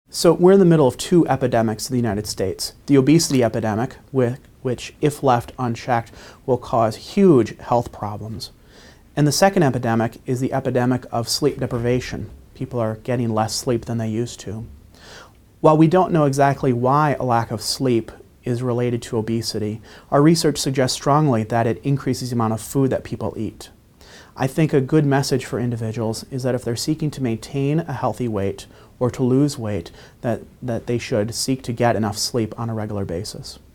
So we're in the middle of two epidemics in the United States. The obesity epidemic, which, if left unchecked, will cause huge health problems. And the second epidemic is the epidemic of sleep deprivation. People are getting less sleep than they used to. While we don't know exactly why a lack of sleep is related to obesity, our research suggests strongly that it increases the amount of food that people eat. I think a good message for individuals is that if they're seeking to maintain a healthy weight or to lose weight, that they should seek to get enough sleep on a regular basis.